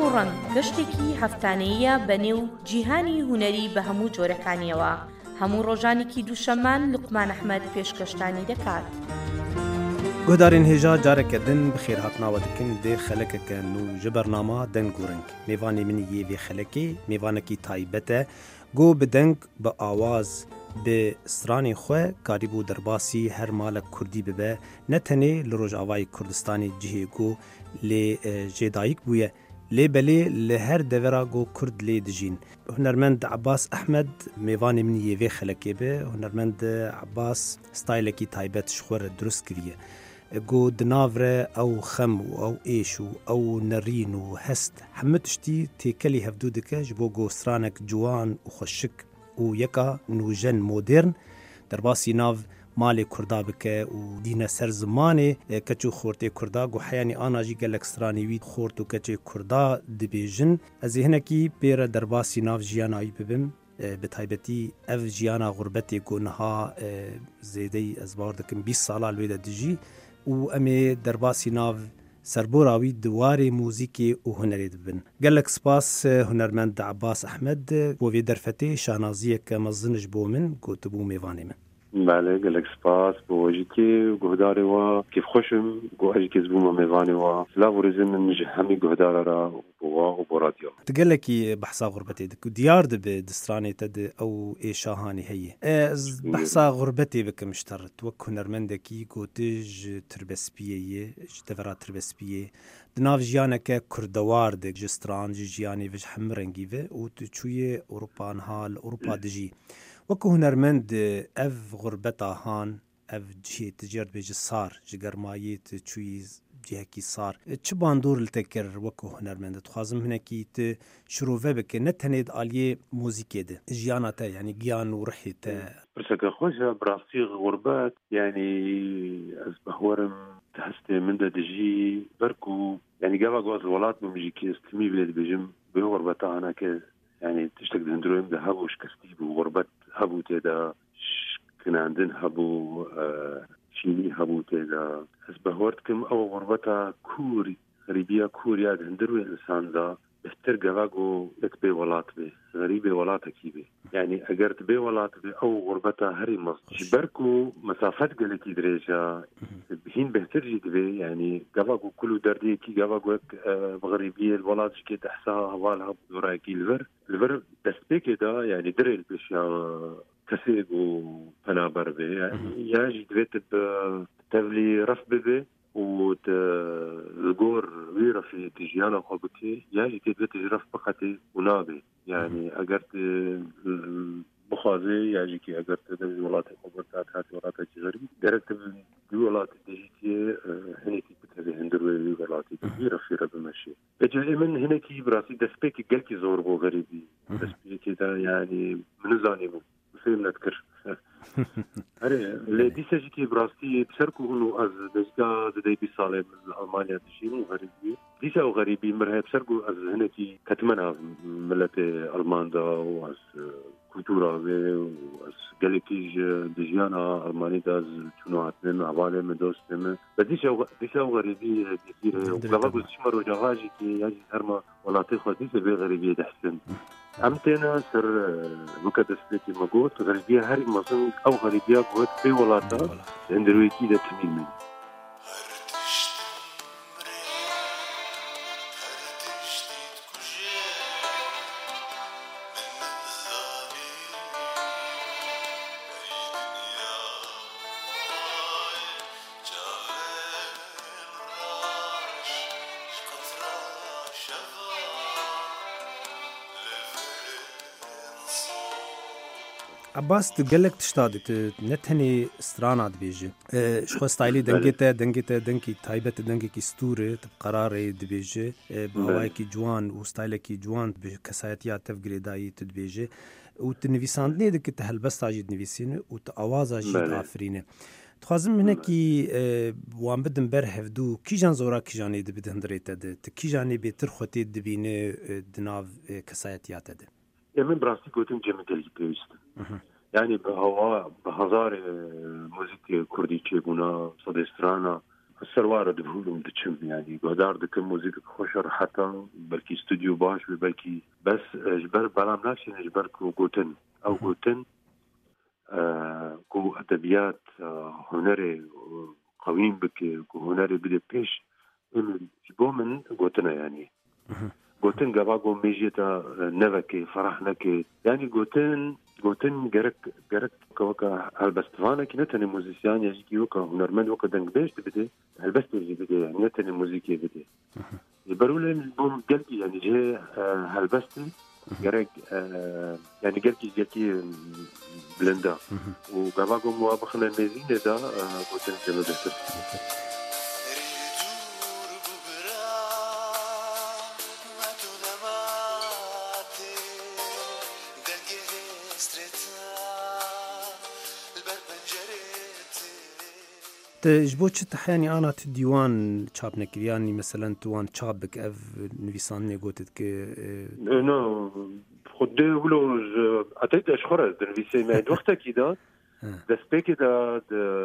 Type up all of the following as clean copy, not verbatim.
ڕەنگ گەشتێکی هەفتانەیە بەنێو جیهانی هونەری بە هەموو جۆرەکانیەوە. هەموو ڕۆژانێکی دووشەممان لوقمان ئەحمەد پێشکەشتانی دەکات. گۆدارên هێژا carekê din bi xêrhatnawe dikin dê xelekeke nû ji bernama deng û reng. Mêvanê min yê vê xelekê mêvanekî taybet e, got bi deng bi awaz bi stranên xwe karîbû derbasî her malek Kurdî bibe, ne tenê li Rojavayê Kurdistanê cihê got lê jêdayîk bûye, lê belê li her devera got Kurd lê dijîn. Hunermend Abbas Ahmed mêvanê min yê vê xelekê be, hunermend Abbas stylekî taybet ji xwe re durust kiriye. Got di nav re ew xem û ew êş û ew nerîn û hest hemû tiştî têkelî hevdû dike ji bo gostranek ciwan û xweşik û yeka nûjen modern derbasî nav malê Kurda bike û dîne ser zimanê keç û xortê Kurda got heyanî ana jî gelek stranî wî xort û keçê Kurda dibêjin. Ez ê hinekî pêre derbasî nav jiyana wî bibim. Bi taybetî ev jiyana gurbetê got niha zêdeyî ez bawer dikim 20 sala li wê de dijî û em ê derbasî nav serbora wî di warê mûzîkê û hunerê dibin. Gelek spas hunermend Abbas Ahmed bo vê derfetê şahnaziyeke mezin ji bo min gotibû mêvanê min. بله گلک سپاس بۆ وەژیکێ گوهدارێ وە کیف خۆشم بۆ هەژیکێز بوومە mêvanê وە سلااو و ڕێزم من ji hemî guhdarer re بۆ وا û بۆ radyo. Tu gelekî behsa gurbetê dikî diyar dibe di stranê te de ew ê şahanî heye. Ez behsa gurbetê bikim ji te re wek hunermendekî gotî ji tirbespiyê yê ji devera tirbespiyê di nav jiyaneke kurdewar de ji stran ji jiyanê ve ji hemû rengî ve û tu çûyê Ewropa niha li Ewropa dijî. Wekû hunermend ev gurbeta han ev cihê tu jê dibêjî sar ji germayê tu çûyî cihekî sar. Çi bandor li te kir wekû hunermend? Dixwazim hinekî tu şirove bike ne tenê di aliyê mûzîkê de jiyana te yanî giyan û rihê te. Pirseke xweş e bi rastî gurbet yanî ez behwerim hestê min de dijî berkû yanî geva got welat min jî ez timî vê dibêjim bê gurbeta hineke yani tiştek di hundirên de hebû şikestî bû gurbet hebû têda kinandin hebû çînî hebû têda ez behwer dikim ew gurbeta kûr xerîbiya kûr ya di hundir wê insan da bihtir geva got yek bê welat bê xerîbê welatekî bê yani eger tu bê welat bê ew gurbeta herî mez ji ber ku mesafet gelekî dirêj e hîn bihtir jî dibe yani geva got kul û derdiyekî geva got bi xerîbiyê welat jî kê tehsa heval hebû zorayekî li vir destpêkê da yani dirê li pêşiya kesê û penaber bê yani ya jî divê tu tevlî ref bibe û tu li gor wî refê tu jiyana xwe bikê ya jî tê divê tu ji ref biqetê û nabê yani eger tu bixwazê ya jî kê eger tu di welatê xwe bir tat hatî welata cixerî gerek tu di welatê dijîtiye hinekî bitevê hundir wê wî welatê wî refê re bimeşê. Ecihê min hinekî bi rastî destpêkê gelkî zor bo xerîbî destpêkê de yani min zanî min fêm nedikir. Herê lê dîsa jî kê bi rastî ser ku hûn û ez dezga didê 20 salê min li Almanya dijîm û xerîbî dîsa ew xerîbî mir heye ser ku ez hinekî ketimena milletê Alman da û ez kultura wê û ez gelekî ji di jiyana Almanî de ez çûna hatibê min hevalê min dostê min dîsa ew xerîbî dîsîr heye û gava got çima rojava jî kê ya jî herma welatê xwe dîsa bê xerîbiyê dihsin em têne ser weke destpêkê me got xerîbiya herî mezin ew xerîbiya got bê welata hundirwekî de timî min. Abbas tu gelek tişta dikî ne tenê strana dibêjî ji xwe stylê dengê te dengekî taybet dengekî stûrê tu qerarê dibêjî bi hewayekî ciwan û stylekî ciwan bi kesayetiya tev girêdayî tu dibêjî û tu nivîsandinê dikî tu helbesta jî dinivîsînî û tu awaza jî diafirînî. Dixwazim hinekî wan bidim ber hevdû kîjan zora kîjanê dibi di hundirê te de tu kîjanê bêtir xwe tê dibînî di nav kesayetiya te de. Min bi rastî gotim cemê gelkî pêwîst yani bi hewa bi hezarê muzîkê Kurdî çêbûna sedê strana السروارة دبولهم دتشم يعني قدار دكم موسيقى خوشر حتى بلكي استوديو باش بلكي بس جبر بلام ناشي نجبر كوغوتن أو غوتن كو أدبيات هنري قويم بك هنري بدي بيش جبو من غوتنا يعني غوتن قباقو ميجيتا نفكي فرحناكي يعني غوتن جرك كوكا هالبستفانا كي نتني موزيسيان يجي وكا هنرمند وكا دنگ بيش تبدي هالبست يجي بدي يعني نتني موزيكي بدي يبرولين البوم قلبي يعني جي هالبستي جرك يعني قلبي بلندا وقباقو موابخنا الميزين دا غوتن جمع بيتر تجبو چه تحياني أنا تديوان چاب نكر يعني مثلا توان چاب بك أف نویسان نگوتت که نو خود ولو أتيت أشخرز دنويسي ما وقتا كده دسبيكي دا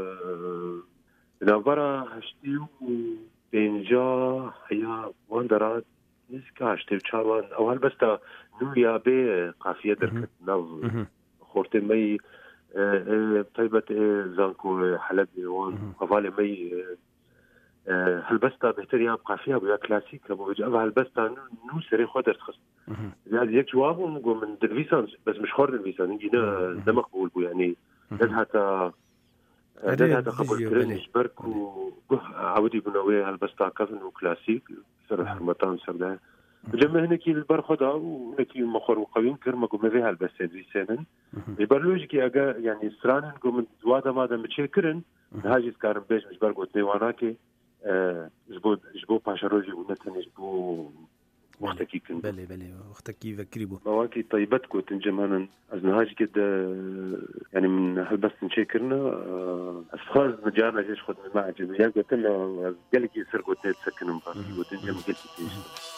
نابرا هشتيو بينجا هيا واندرات نسكا هشتيو چاوان أو هالبستا نويا بي قافية دركت ناو خورتي مي طيبة زانكو حلب وان قفالي مي هالبستا بهتريا بقى فيها بيا كلاسيك لما بيجي هالبستا نو سري خودر تخص يعني يك جوابهم جو من دلفيسان بس مش خور دلفيسان نجينا دمق بقول يعني لازم هذا قبل كرنش بركو عودي بنوي هالبستا كفن وكلاسيك سر الحرمتان سر ده جمع هناكي البرخدا وهناكي مخور وقويم كرمة قوم فيها البسين في سنن يبرلوجكي أجا يعني سرانن قوم زوادا ماذا متشكرن هاجي سكارن بيش مش برقو تنيواناكي جبو باشروجي ونتن جبو وقتكي كن بلي وقتكي فكريبو مواكي طيبتكو تنجمانا أزنهاجي كده يعني من هالبس نشكرنا أسخاز مجارنا جيش خد من معجم يعني قلت له قالك يسر قلت تسكن مبارك وتنجم قلت تيش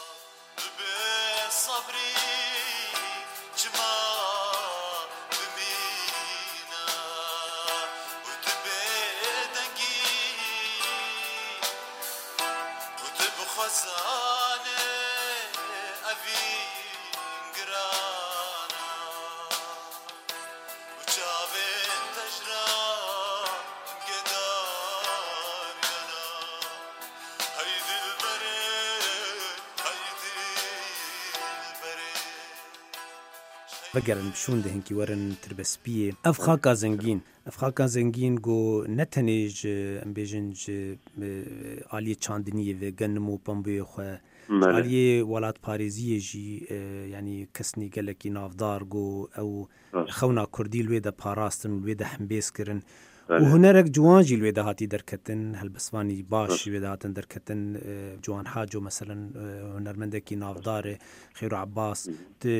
بگرن بشون دهن کی ورن تربسپیه افخاکا زنگین گو نتنیج امبیجنج عالی چاندنیه و گنمو پنبوی خو عالی ولات پاریزیه جی یعنی کسنی گلکی نافدار گو او خونا کردی لویدا پاراستن لویدا حمبیس کرن وهناك جوان جي الويدا هاتي دركتن هالبسواني باش الويدا هاتن دركتن جوان حاجو مثلا هنرمندكي نافدار خيرو عباس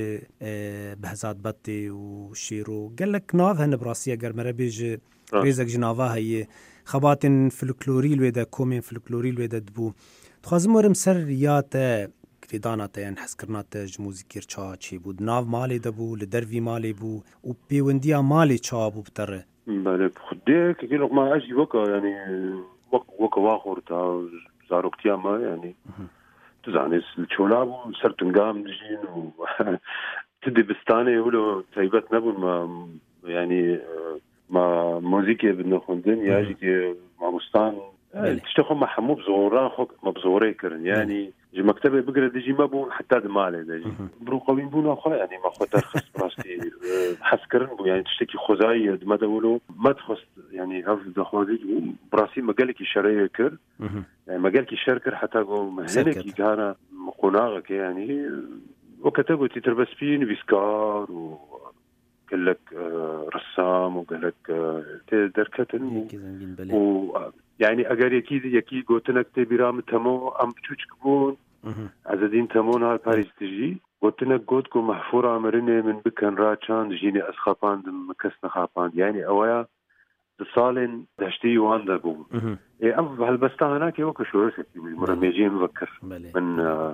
بهزات بطي وشيرو قال لك ناف هن براسية قال مرة بيج ريزك جنافا هي خباتن فلكلوري الويدا كومين فلكلوري الويدا دبو تخازم ورم سر رياتا كريداناتا يعني حسكرناتا جموزي كيرشا چي بود ناف مالي دبو لدروي مالي بو وبيونديا مالي چابو بتره بله خديك كيلو ما اجي وكا يعني وكا واخر تاع زاروكتياما يعني تزعني الشولاب سرتنقام نجين و تدي بستاني ولو تايبات نبو ما يعني ما موزيكي بدنا خندن ياجي مع بستان تشتغل مع حمو بزوران خوك ما بزوري كرن يعني جي مكتبه بقرا ديجي ما بو حتى دمالي ديجي برو قوين بونا خا يعني ما خو ترخص براستي حسكرن بو يعني تشتكي خزاي ما دولو ما تخص يعني هاف دخوازي براسي ما قالك الشريه كر يعني ما قالك الشركر حتى جو هناك كان مقناغك يعني وكتبوا تتربس فين بيسكار و قال لك رسام وقال لك دركتن و يعني اگر یکی گوتنک تی بیرام تمو ام بچوچک بون عزدین تمون ها پاریس تجی گوتنک گوت کو محفور امرنه من بکن را چاند جینی اسخاپاند مکسن خاپاند يعني اویا تصالن دشتي واندا بون ام هالبستا هناك يوك شورسك مره ميجي مفكر من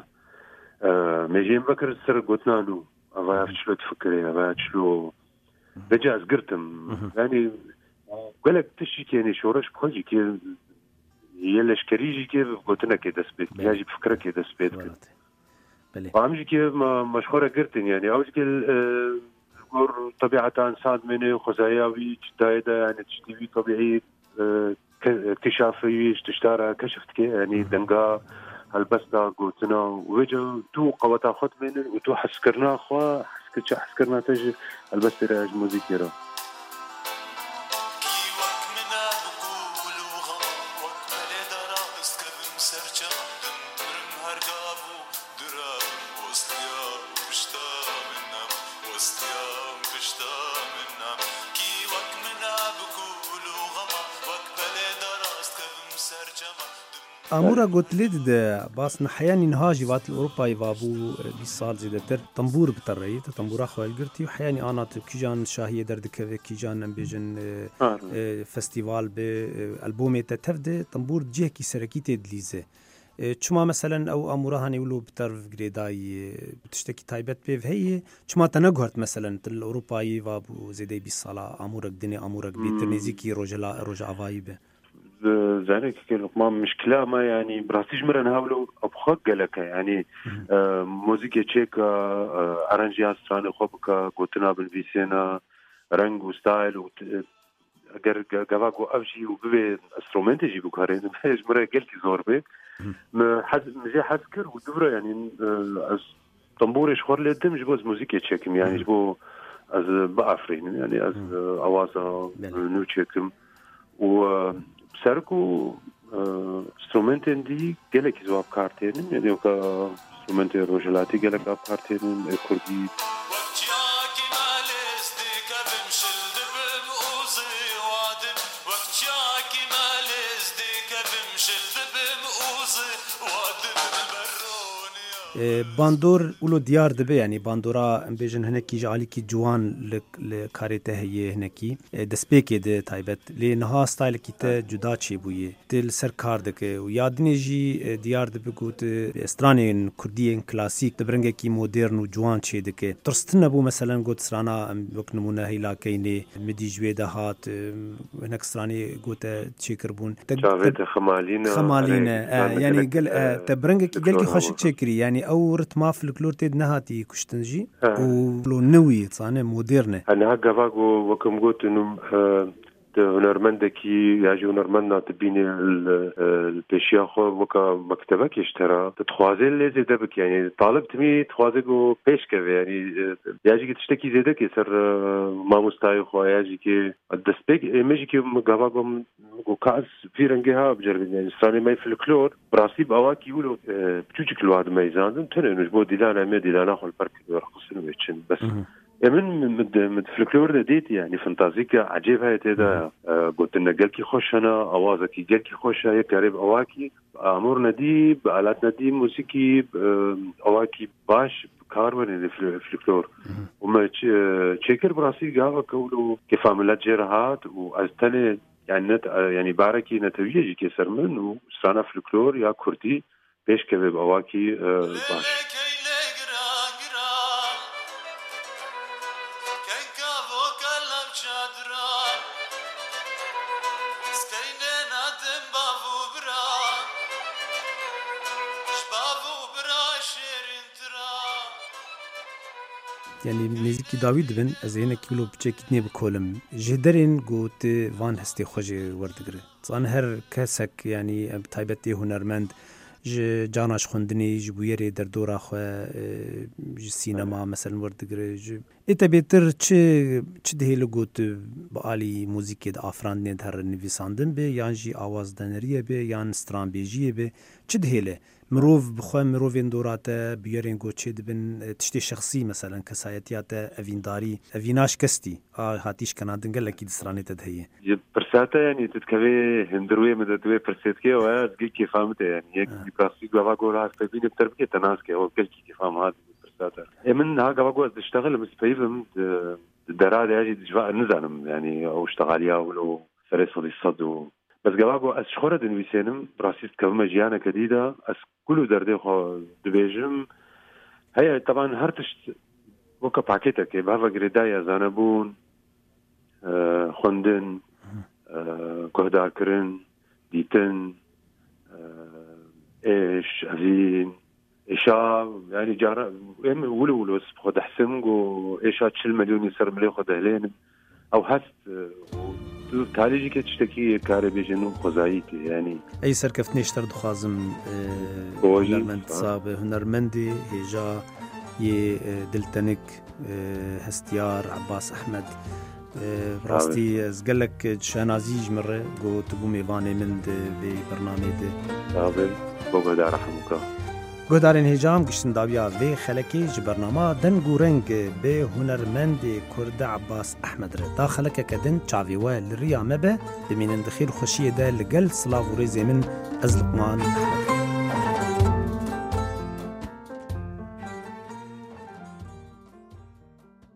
ميجي مفكر سر قوتنا له ابا شلو تفكري ابا شلو دجاز قرتم يعني قالك تشي يعني شورش بخلي كي هي لشکریجی که گوتنه که دست بید یا جی فکره که دست بید کرد و همجی که مشهوره گرتن يعني اوج که گور طبیعتا انسان منه خزایاوی جدایده يعني تشتیوی طبیعی اكتشافي تشتارى كشفت كي يعني دنقا هالبسطة قوتنا وجو تو قوتا خط من وتو حسكرنا خوا حسكرنا تجي البسطة راج موزيكيرا امورا قلت لي باس نحياني نهاجي وات الاوروبا يبابو 20 سال زيدتر طنبور بتريت طنبور اخو القرتي وحياني انا كيجان شاهيه دردك كيجان بيجن فستيفال بالبومي تفد طنبور جهكي سركيتي دليزه چما مثلا او امورا هاني ولو بترف جريداي بتشتكي تايبت بيف هي چما تنغرت مثلا الاوروباي وابو زيدي 20 سال امورك دني امورك بترنيزيكي روجا افايبه ذلك ما مشكلة ما يعني براسيج مرة نهاولو أبخق لك يعني موسيقى تشيكا أرانجيات ستراني خوبكا قوتنا بالفيسينا رنگ وستايل اگر قواقو أفجي وببي استرومنت يجيبو كارين مرة قلتي زور بي مجي حذكر ودورة يعني از طنبوري شخور لدم جبوز موسيقى تشيكم يعني جبو از بأفرين يعني از أوازا نو تشيكم و سرکو استرومنتن دی گلک زواب کارتینن یعنی اوکا استرومنت روجلاتی گلک زواب کارتینن کردی باندور ولو ديار دبي يعني باندورا امبيجن هناكي جعلي كي جوان لكاريته هي هناكي دسبيكي دي تايبت لنها ستايل كي تا جدا تشي بويه تل سركار دك ويادني جي ديار دبي قوت استراني كرديين كلاسيك تبرنگه كي مودرن وجوان تشي دك ترستنا بو مثلا قوت سرانا وك نمونه هيلا كيني مدي جويده هات هناك سراني قوت تشي كربون خمالينا يعني قال تبرنگه كي قال كي خوش تشكري يعني او رتما فلكلور تيد نهاتي كشتنجي ولو نوي تصاني مودرنه انا هكا وكم قلت انه هنرمندكي ياجي هنرمندنا تبيني البيشياخو وكا مكتبك يشترى تتخوازي اللي زيدبك يعني طالبت مي تخوازيكو بيشكف يعني ياجي تشتكي زيدك يسر ما مستايخو ياجي كي الدسبيك ميجي كي مقاباقو كاس في رنجها بجرب يعني ساني ماي فلكلور براسي بأواكي يقولوا بتوجك الواحد ما يزاندن ترى نجبو ديلانا مي ديلانا خو البرك يرخصن ويتشن بس من فلكلور ديت يعني فانتازيكا عجيب هاي تدا قلت لنا قالكي خوش انا اوازكي قالكي خوش هي قريب اواكي امورنا دي بآلاتنا دي موسيقي اواكي باش كارون الفلكلور وما تشيكر براسي قاوا كولو كيف عملت جرهات وازتني يعني باركي نتويجي كسر من وسرانا فلكلور يا كردي بيش كباب اواكي باش يعني نزيكي داوود بن از هنا كيلو بچكتني بكولم جدرين قوت وان هستي خوجي وردگره صان هر كسك يعني تايبتي هنرمند جاناش خوندني جبويري در دورا خو سينما مثلا وردگره ايتا بيتر چه دهيل قوت بآلي موزيكي دا افراندن در نويساندن بي يان جي آواز دنريه بي يان ستران بيجيه بي چه دهيله مروف بخواه مروفين دوراتا بيارين قوتشي دبن تشتي شخصي مثلا كسايتياتا افينداري افيناش كستي هاتيش كنادن قال لك دسراني تدهيه برساتا يعني تتكوي هندروي مددوي برساتكي وهذا كيف فهمته يعني هيك براسي قوا قولها فبين بتربيه تناسكي او كل كيف فهم هذا برساتا من ها قوا تشتغل بس فيهم الدرا يجي دجوا نزانم يعني او اشتغاليا ولو فريسو الصد بس قواقو از شخورة دنويسينم براسيست كوما جيانا كديدة از كلو دردي خو دبيجم هيا طبعا هرتش وكا باكيتك بهذا قريدايا زانبون خوندن كهدار كرن ديتن ايش افين ايشا يعني جارا ولو بس خد حسمغو ايشا تشل مليون يسر مليون خد هلين او هست تاليجي كتشتكي كاربي جنوب خزايتي يعني اي سركفت نشتر دخازم هنرمند صاب هنرمندي هجا ي دلتنك هستيار عباس احمد براستي زقلك شنازيج مرة قو تبو ميباني من ببرنامج قابل بوغو دار رحمك گودارین هجام گشتن داویا وی خلکی جبرنامه دن گورنگ به هنرمند کرد عباس احمد را دا خلک کدن چاویوه لریا مبه بمینن دخیل خوشیه ده لگل صلاف و ریزی من از لقمان احمد